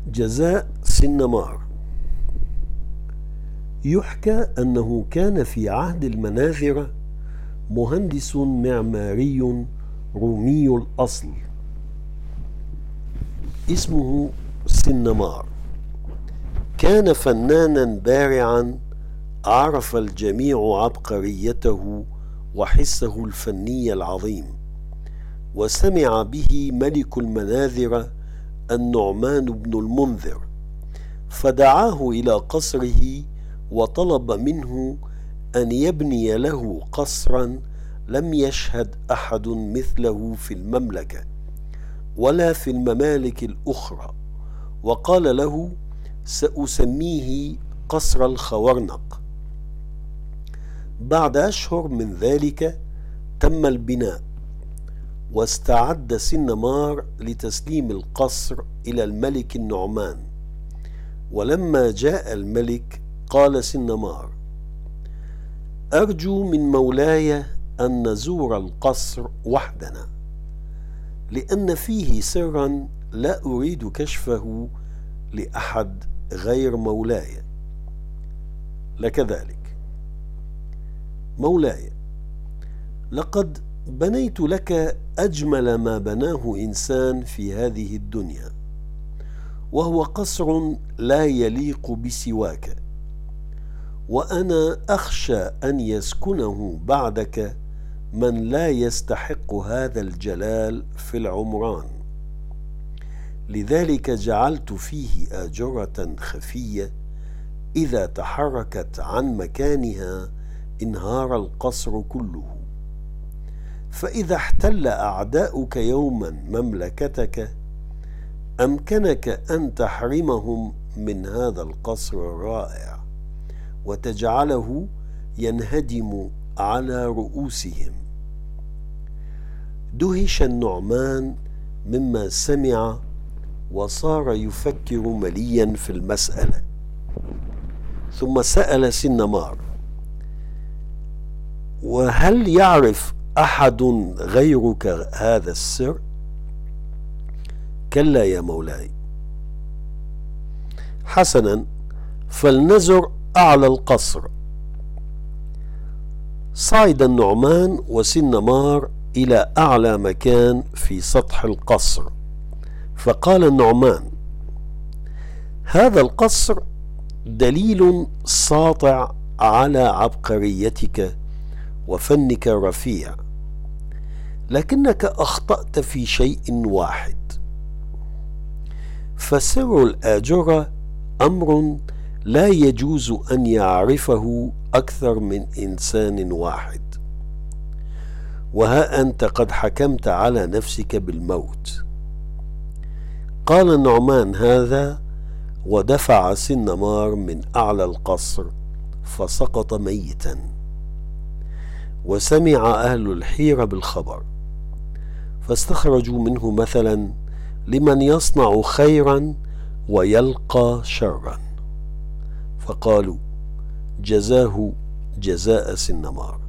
جزاء سنمار. يحكى أنه كان في عهد المناذرة مهندس معماري رومي الأصل اسمه سنمار. كان فنانا بارعا، عرف الجميع عبقريته وحسه الفني العظيم، وسمع به ملك المناذرة النعمان بن المنذر، فدعاه إلى قصره وطلب منه أن يبني له قصرا لم يشهد أحد مثله في المملكة ولا في الممالك الأخرى، وقال له: سأسميه قصر الخورنق. بعد أشهر من ذلك تم البناء، واستعد سنمار لتسليم القصر إلى الملك النعمان. ولما جاء الملك قال سنمار: أرجو من مولاي أن نزور القصر وحدنا، لأن فيه سرا لا أريد كشفه لأحد غير مولاي. لك ذلك. مولاي، لقد بنيت لك أجمل ما بناه إنسان في هذه الدنيا، وهو قصر لا يليق بسواك، وأنا أخشى أن يسكنه بعدك من لا يستحق هذا الجلال في العمران، لذلك جعلت فيه آجرة خفية إذا تحركت عن مكانها انهار القصر كله، فإذا احتل أعداؤك يوما مملكتك أمكنك أن تحرمهم من هذا القصر الرائع وتجعله ينهدم على رؤوسهم. دهش النعمان مما سمع وصار يفكر مليا في المسألة، ثم سأل سنمار: وهل يعرف أحد غيرك هذا السر؟ كلا يا مولاي. حسنا، فلنزر أعلى القصر. صعد النعمان وسنمار إلى أعلى مكان في سطح القصر، فقال النعمان: هذا القصر دليل ساطع على عبقريتك وفنك الرفيع، لكنك أخطأت في شيء واحد، فسر الآجرة أمر لا يجوز أن يعرفه أكثر من إنسان واحد، وها أنت قد حكمت على نفسك بالموت. قال النعمان هذا ودفع سنمار من أعلى القصر فسقط ميتا. وسمع أهل الحيرة بالخبر، فاستخرجوا منه مثلا لمن يصنع خيرا ويلقى شرا، فقالوا: جزاه جزاء سنمار.